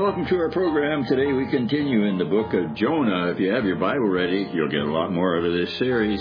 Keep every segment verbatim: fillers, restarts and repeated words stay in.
welcome to our program. Today we continue in the book of Jonah. If you have your Bible ready, you'll get a lot more out of this series.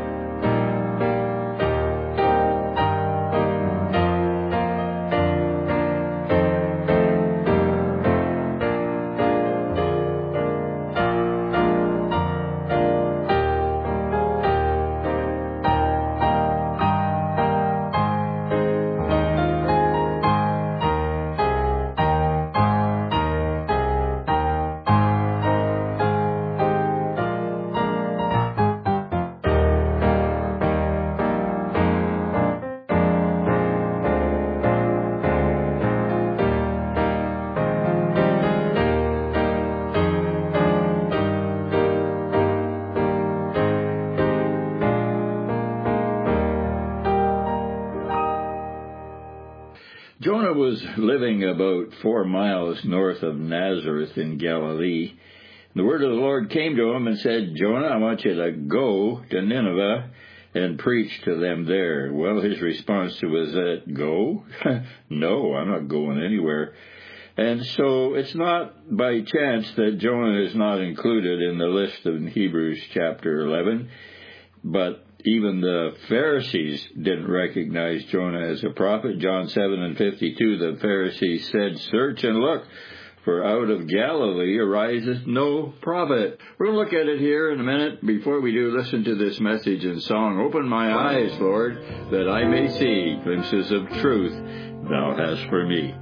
Jonah was living about four miles north of Nazareth in Galilee. The word of the Lord came to him and said, "Jonah, I want you to go to Nineveh and preach to them there." Well, his response to was that, "Go? No, I'm not going anywhere." And so it's not by chance that Jonah is not included in the list in Hebrews chapter eleven, but even the Pharisees didn't recognize Jonah as a prophet. John seven and fifty-two, the Pharisees said, "Search and look, for out of Galilee arises no prophet." We're going to look at it here in a minute. Before we do, listen to this message and song. "Open my eyes, Lord, that I may see glimpses of truth thou hast for me."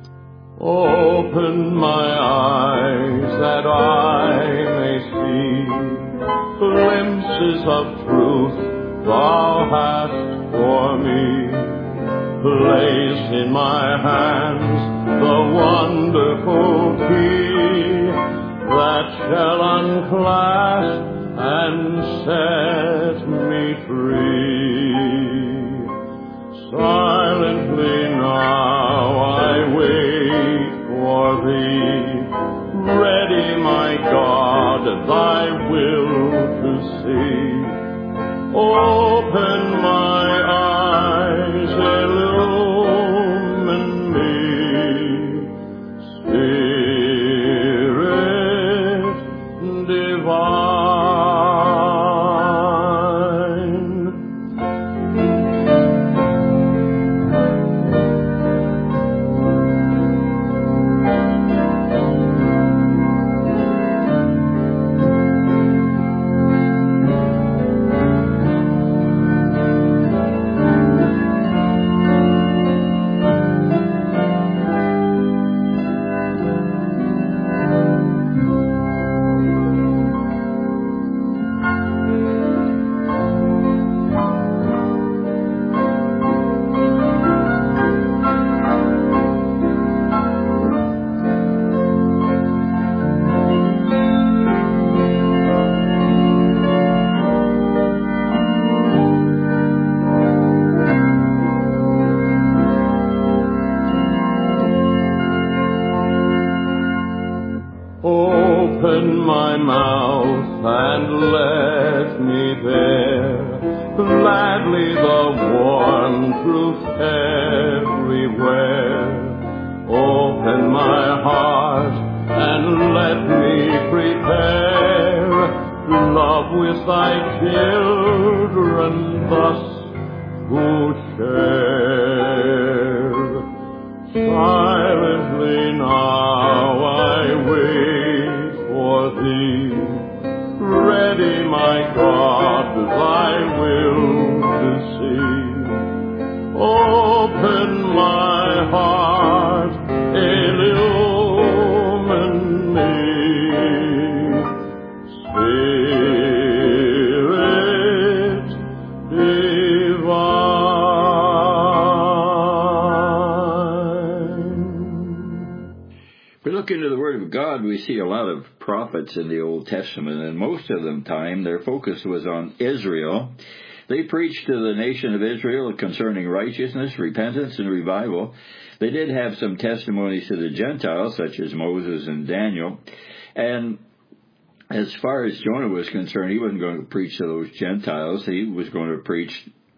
Open my eyes that I may see glimpses of truth thou hast for me. Place in my hands the wonderful key that shall unclasp and set me free. Silently now I wait for thee, ready, my God, thy will to see. Open my eyes, illumine me, Spirit divine. Open my mouth and let me bear gladly the warm truth everywhere. Open my heart and let me prepare to love with thy children thus who share. Silently now I wait for thee, ready, my God, thy will to see. Open my heart, illumine me, Spirit divine. We look into the Word of God, we see a lot of prophets in the Old Testament, and most of them time their focus was on Israel. They preached to the nation of Israel concerning righteousness, repentance, and revival. They did have some testimonies to the Gentiles, such as Moses and Daniel. And as far as Jonah was concerned, he wasn't going to preach to those Gentiles. He was going to preach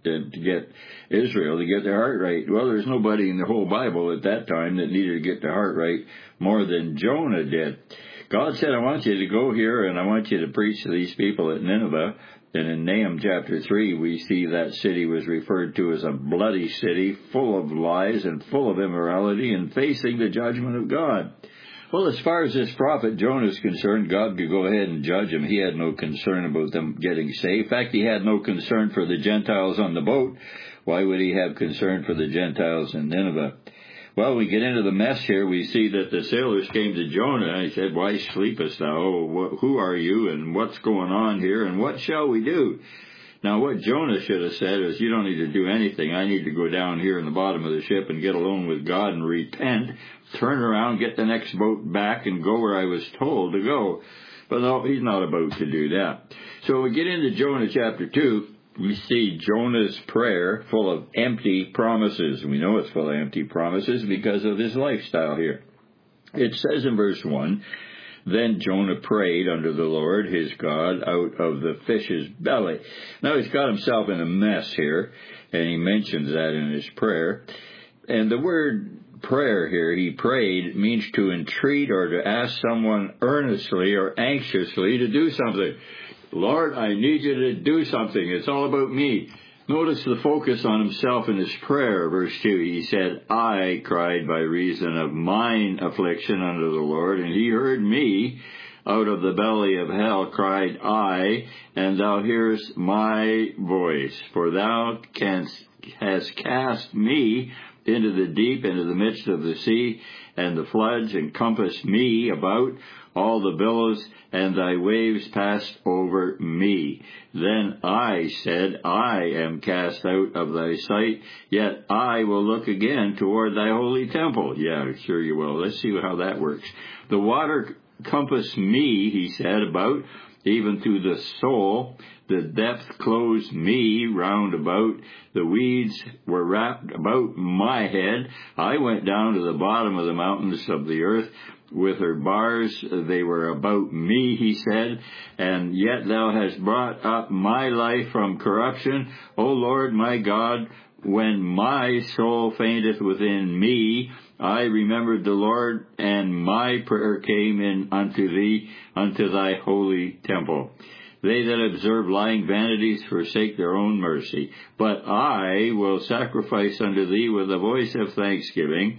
to, to get Israel to get their heart right. Well, there's nobody in the whole Bible at that time that needed to get their heart right more than Jonah did. God said, I want you to go here and I want you to preach to these people at Nineveh. And in Nahum chapter three, we see that city was referred to as a bloody city, full of lies and full of immorality and facing the judgment of God. Well, as far as this prophet Jonah is concerned, God could go ahead and judge him. He had no concern about them getting saved. In fact, he had no concern for the Gentiles on the boat. Why would he have concern for the Gentiles in Nineveh? Well, we get into the mess here. We see that the sailors came to Jonah and he said, why sleepest thou? Who are you and what's going on here and what shall we do? Now, what Jonah should have said is, you don't need to do anything. I need to go down here in the bottom of the ship and get alone with God and repent, turn around, get the next boat back, and go where I was told to go. But no, he's not about to do that. So we get into Jonah chapter two. We see Jonah's prayer full of empty promises. We know it's full of empty promises because of his lifestyle here. It says in verse one, then Jonah prayed unto the Lord his God out of the fish's belly. Now he's got himself in a mess here, and he mentions that in his prayer. And the word prayer here, he prayed, means to entreat or to ask someone earnestly or anxiously to do something. Lord, I need you to do something. It's all about me. Notice the focus on himself in his prayer, verse two. He said, I cried by reason of mine affliction unto the Lord, and he heard me. Out of the belly of hell cried I, and thou hearest my voice. For thou canst, hast cast me into the deep, into the midst of the sea, and the floods encompassed me about, all the billows and thy waves passed over me. Then I said, I am cast out of thy sight, yet I will look again toward thy holy temple. Yeah, sure you will. Let's see how that works. The water compassed me, he said, about, even to the soul. The depth closed me round about. The weeds were wrapped about my head. I went down to the bottom of the mountains of the earth. With her bars they were about me, he said, and yet thou hast brought up my life from corruption. O Lord my God, when my soul fainteth within me, I remembered the Lord, and my prayer came in unto thee, unto thy holy temple. They that observe lying vanities forsake their own mercy. But I will sacrifice unto thee with a voice of thanksgiving.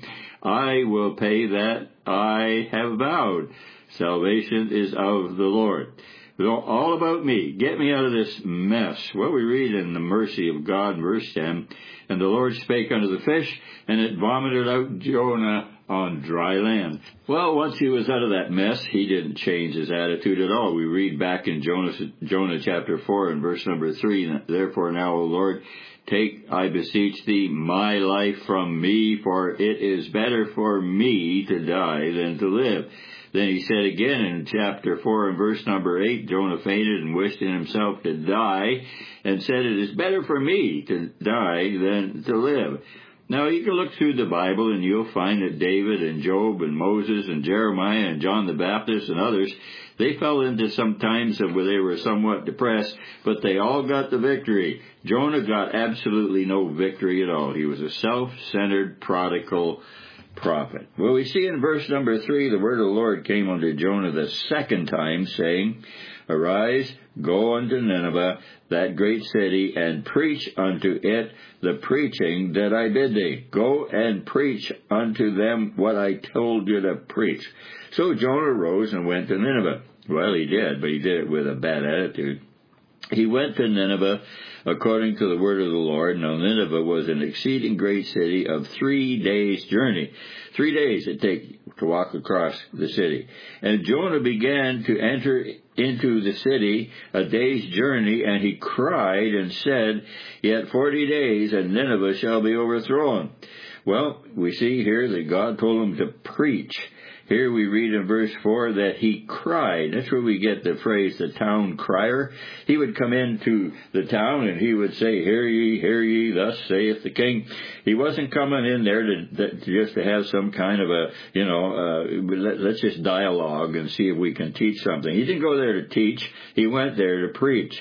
I will pay that I have vowed. Salvation is of the Lord. All about me. Get me out of this mess. Well, we read in the mercy of God, verse ten, and the Lord spake unto the fish, and it vomited out Jonah on dry land. Well, once he was out of that mess, he didn't change his attitude at all. We read back in Jonah, Jonah chapter four and verse number three, therefore now, O Lord, take, I beseech thee, my life from me, for it is better for me to die than to live. Then he said again in chapter four and verse number eight, Jonah fainted and wished in himself to die, and said, it is better for me to die than to live. Now, you can look through the Bible and you'll find that David and Job and Moses and Jeremiah and John the Baptist and others, they fell into some times where they were somewhat depressed, but they all got the victory. Jonah got absolutely no victory at all. He was a self-centered, prodigal prophet. Well, we see in verse number three, the word of the Lord came unto Jonah the second time, saying, arise, go unto Nineveh, that great city, and preach unto it the preaching that I bid thee. Go and preach unto them what I told you to preach. So Jonah rose and went to Nineveh. Well, he did, but he did it with a bad attitude. He went to Nineveh according to the word of the Lord. Now Nineveh was an exceeding great city of three days' journey. Three days it take to walk across the city. And Jonah began to enter into the city a day's journey, and he cried and said, yet forty days, and Nineveh shall be overthrown. Well, we see here that God told him to preach. Here we read in verse four that he cried. That's where we get the phrase, the town crier. He would come into the town and he would say, hear ye, hear ye, thus saith the king. He wasn't coming in there to, to just to have some kind of a, you know, uh, let, let's just dialogue and see if we can teach something. He didn't go there to teach. He went there to preach.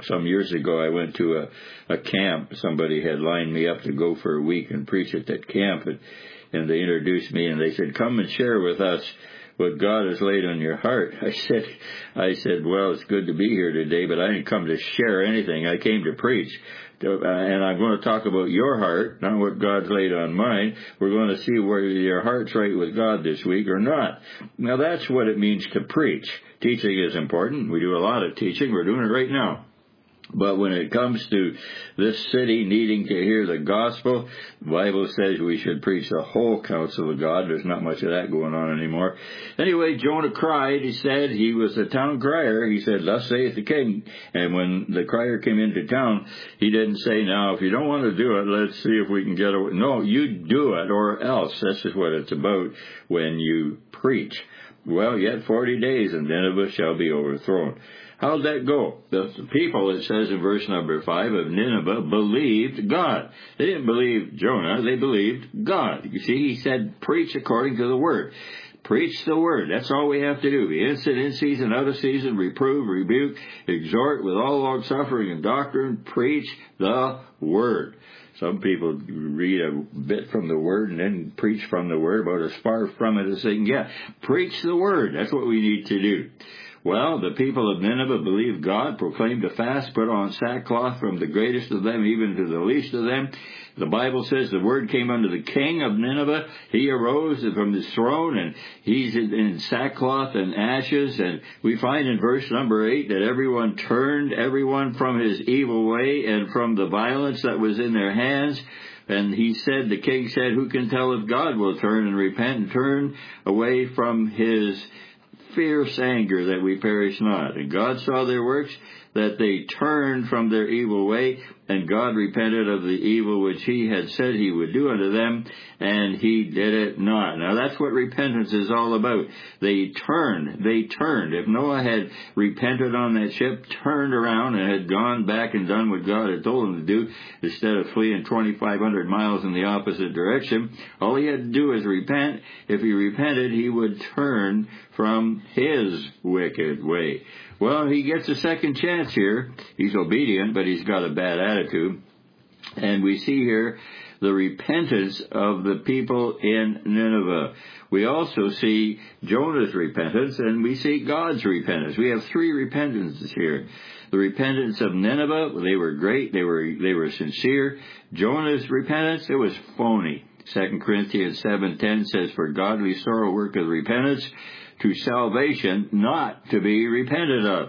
Some years ago, I went to a, a camp. Somebody had lined me up to go for a week and preach at that camp, and, and they introduced me, and they said, "Come and share with us what God has laid on your heart." I said, I said, "Well, it's good to be here today, but I didn't come to share anything. I came to preach. Uh, and I'm going to talk about your heart, not what God's laid on mine. We're going to see whether your heart's right with God this week or not." Now, that's what it means to preach. Teaching is important. We do a lot of teaching. We're doing it right now. But when it comes to this city needing to hear the gospel, the Bible says we should preach the whole counsel of God. There's not much of that going on anymore. Anyway, Jonah cried. He said he was a town crier. He said, "Thus saith the king." And when the crier came into town, he didn't say, "Now, if you don't want to do it, let's see if we can get away." No, you do it or else. This is what it's about when you preach. Well, yet forty days and Nineveh shall be overthrown. How'd that go? The people, it says in verse number five, of Nineveh believed God. They didn't believe Jonah. They believed God. You see, he said, preach according to the word. Preach the word. That's all we have to do. Be instant, in season, out of season, reprove, rebuke, exhort with all long suffering and doctrine. Preach the word. Some people read a bit from the Word and then preach from the Word, about as far from it as they can get. Preach the Word. That's what we need to do. Well, the people of Nineveh believed God, proclaimed a fast, put on sackcloth from the greatest of them even to the least of them. The Bible says the word came unto the king of Nineveh. He arose from his throne, and he's in sackcloth and ashes. And we find in verse number eight that everyone turned, everyone from his evil way and from the violence that was in their hands. And he said, the king said, "Who can tell if God will turn and repent and turn away from his fierce anger that we perish not?" And God saw their works, that they turned from their evil way, and God repented of the evil which he had said he would do unto them, and he did it not. Now that's what repentance is all about. They turned, they turned. If Noah had repented on that ship, turned around and had gone back and done what God had told him to do, instead of fleeing twenty-five hundred miles in the opposite direction, all he had to do was repent. If he repented, he would turn from his wicked way. Well, he gets a second chance here. He's obedient, but he's got a bad attitude. And we see here the repentance of the people in Nineveh. We also see Jonah's repentance, and we see God's repentance. We have three repentances here. The repentance of Nineveh, they were great, they were they were sincere. Jonah's repentance, it was phony. Second Corinthians seven ten says, "For godly sorrow worketh repentance to salvation, not to be repented of."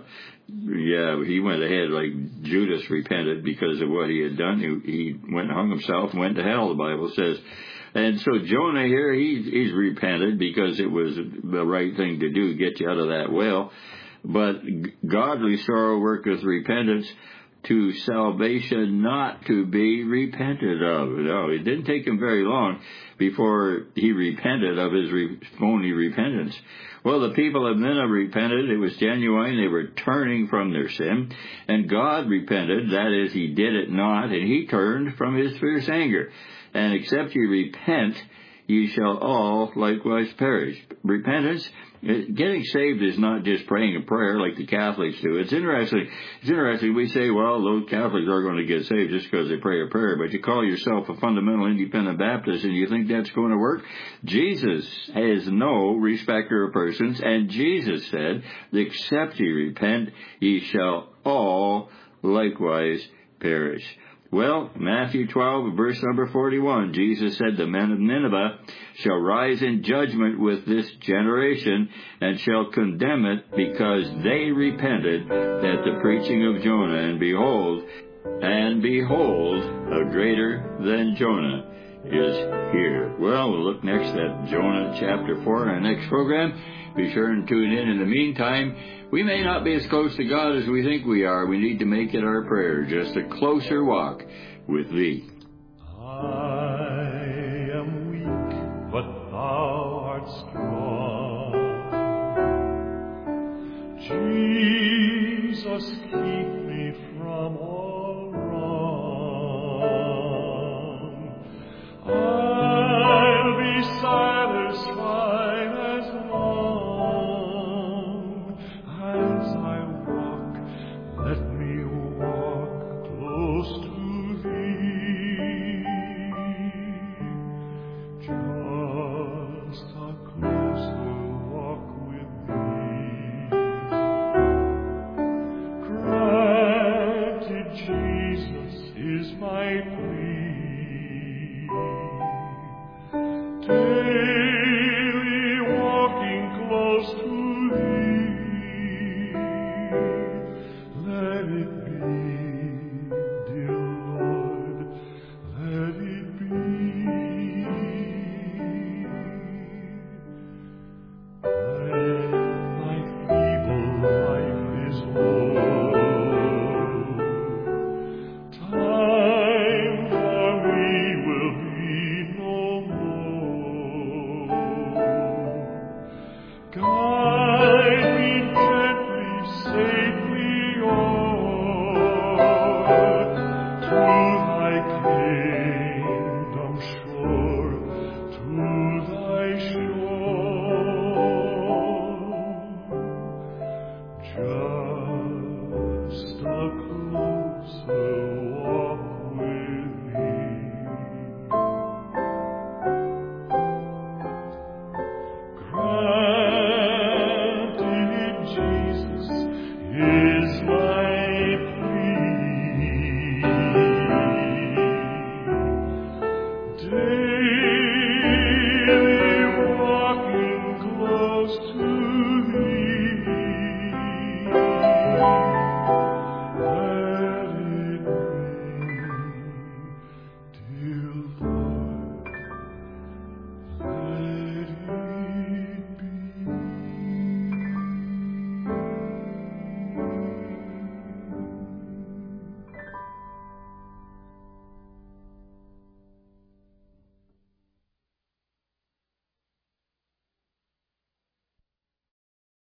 Yeah, he went ahead like Judas repented because of what he had done. He, he went and hung himself and went to hell, the Bible says. And so Jonah here, he, he's repented because it was the right thing to do, get you out of that well. But godly sorrow worketh repentance to salvation, not to be repented of. No, it didn't take him very long before he repented of his re- phony repentance. Well, the people of Nineveh repented. It was genuine. They were turning from their sin. And God repented. That is, he did it not. And he turned from his fierce anger. And except you repent, ye shall all likewise perish. Repentance, getting saved is not just praying a prayer like the Catholics do. It's interesting. It's interesting. We say, well, those Catholics are going to get saved just because they pray a prayer. But you call yourself a fundamental independent Baptist and you think that's going to work? Jesus has no respecter of persons. And Jesus said, except ye repent, ye shall all likewise perish. Well, Matthew twelve, verse number forty-one, Jesus said, "The men of Nineveh shall rise in judgment with this generation, and shall condemn it, because they repented at the preaching of Jonah. And behold, and behold, a greater than Jonah is here." Well, we'll look next at Jonah chapter four in our next program. Be sure and tune in. In the meantime, we may not be as close to God as we think we are. We need to make it our prayer, just a closer walk with Thee. I am weak, but Thou art strong. Jesus, keep me from all wrong. I'll be satisfied as long as I walk. Let me walk just a closer walk with thee. Grant it, Jesus,